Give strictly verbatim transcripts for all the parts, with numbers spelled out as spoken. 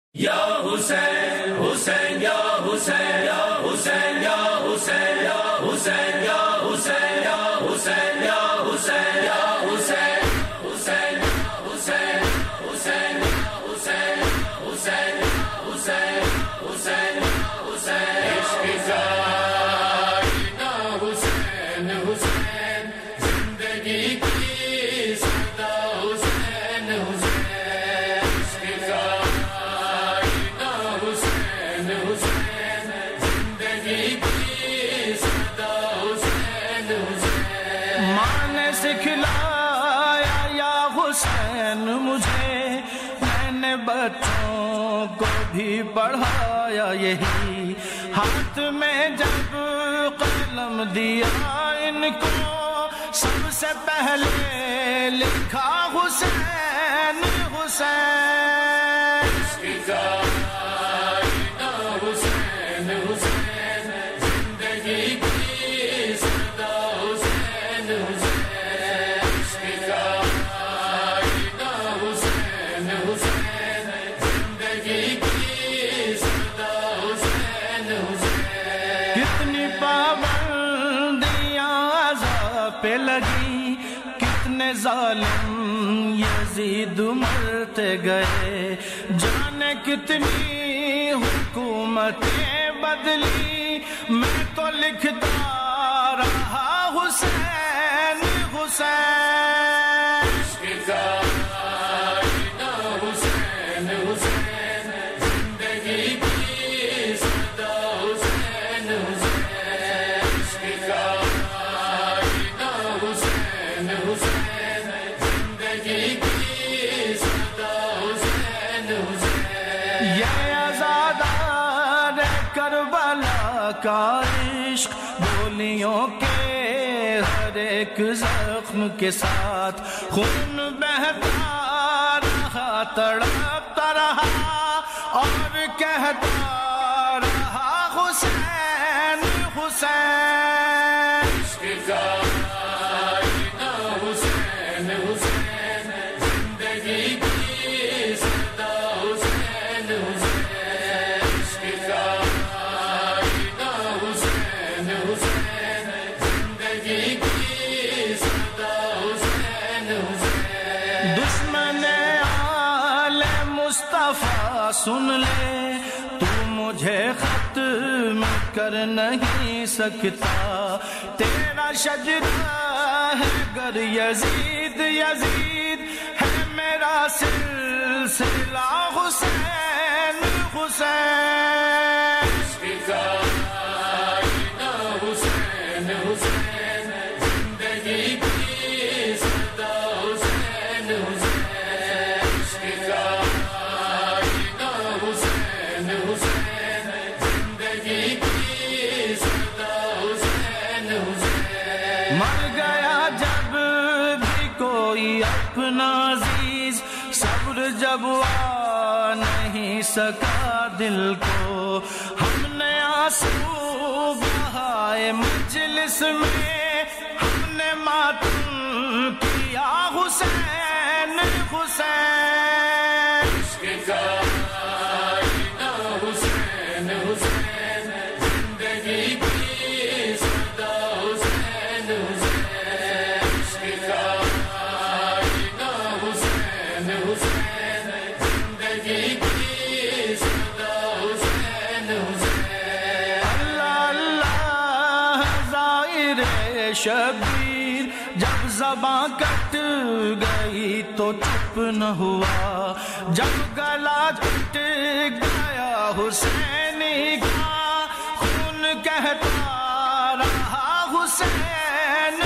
یا حسین حسین یا حسین یا حسین یا حسین یا حسین یا حسین یا حسین یا حسین یا حسین حسین حسین حسین حسین حسین حسین حسین حسین عشق زائدہ حسین حسین زندگی کی صدا حسین حسین عشق زائدہ حسین حسین زندگی کی صدا حسین حسین ماں نے سکھلایا یا حسین مجھے، میں نے بچوں کو بھی پڑھایا یہی، ہاتھ میں جب قلم دیا ان کو سب سے پہلے لکھا حسین حسین عشق زائدہ حسین حسین زندگی کی صدا حسین حسین عشق زائدہ حسین حسین زندگی کی صدا حسین حسین کتنی پابندیاں عذاب پہ لگی، کتنے ظالم یزید مرتے گئے، جانے کتنی حکومتیں بدلی، میں تو لکھتا رہا حسین حسین عشق زائدہ حسین حسین زندگی کی صدا حسین حسین عشق زائدہ حسین حسین زندگی کی صدا حسین حسین یہ آزادار کربلا کا عشق، گولیوں کے ہر ایک زخم کے ساتھ خون بہتا رہا، تڑپتا رہا اور کہتا رہا حسین حسین عشق زائدہ حسین حسین زندگی کی صدا حسین حسین عشق زائدہ حسین حسین زندگی کی صدا حسین حسین دشمن آل مصطفیٰ سن لے، تو مجھے ختم کر نہیں سکتا، تیرا شجرہ ہے گر یزید یزید ہے میرا سلسلہ حسین حسین عشق زائدہ حسین حسین زندگی کی صدا حسین حسین عشق زائدہ حسین حسین زندگی کی صدا حسین حسین مر گیا جب بھی کوئی اپنا عزیز، صبر جب آ نہیں سکا دل کو، ہم نے آنسو بہائے مجلس میں، ہم نے ماتم کیا حسین حسین عشق زائدہ حسین حسین زندگی کی صدا حسین حسین عشق زائدہ حسین حسین زندگی کی صدا حسین حسین اللہ اللہ ظاہر شبیر، جب زباں کٹ گئی تو چپ نہ ہوا، جب گلا کٹ گیا حسینی کا، خون کہتا رہا حسین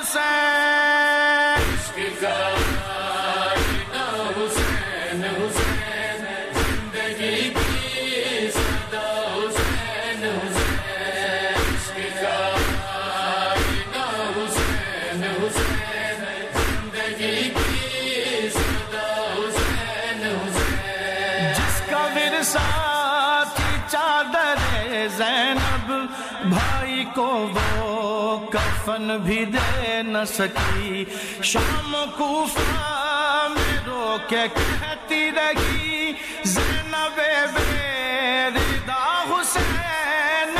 حسین عشق زائدہ حسین حسین زندگی کی صدا حسین حسین عشق زائدہ حسین حسین زندگی کی صدا حسین حسین جس کا ورثہ تھی چادر زینب، بھائی کو وہ کفن بھی دے نہ سکی، شام کوفہ میں رو رو کے کہتی رہی زینب بے ردا حسین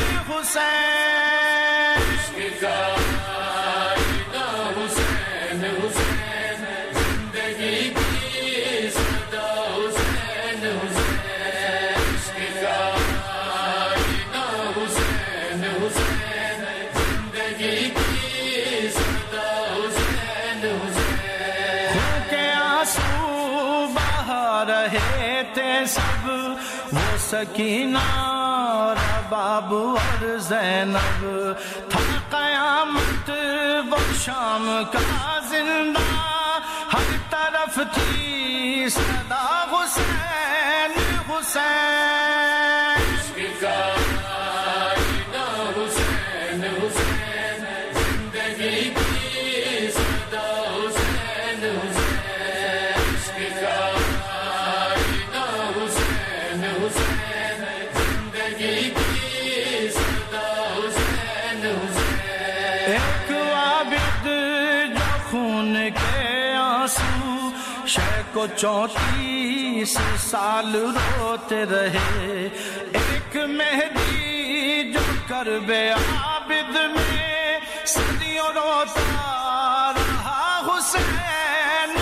حسین عشق کا آئینہ حسین حسین زندگی کی صدا حسین حسین عشق کا آئینہ حسین حسین زندگی کی صدا حسین حسین خون کے آنسو بہا رہے تھے سب وہ سکینہ رباب اور زینب تھا قیامت وہ شام کا زندہ ہر طرف تھی صدا حسین حسین عشق کا آئینہ حسین حسین زندگی کی صدا حسین حسین عشق کا آئینہ حسین حسین زندگی کی صدا حسین حسین ایک عابد جو خون کے آنسو شے کو چونتیس سال روتے رہے ایک مہدی جو کرب عابد میں صدیوں روتا رہا حسین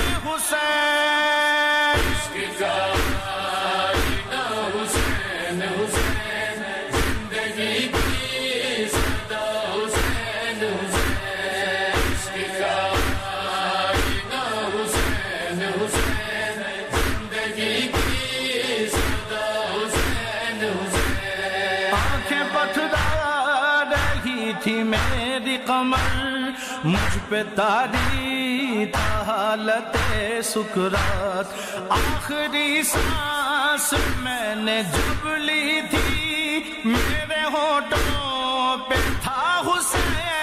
حسین عشق کا آئینہ حسین حسین زندگی کی صدا حسین حسین عشق کا آئینہ حسین حسین زندگی کی صدا حسین حسین آنکھیں پتھرا رہی تھی میری قمر مجھ پہ تاری تھا حالت سکرات آخری سانس میں نے جب لی تھی میرے ہونٹوں پہ تھا حسین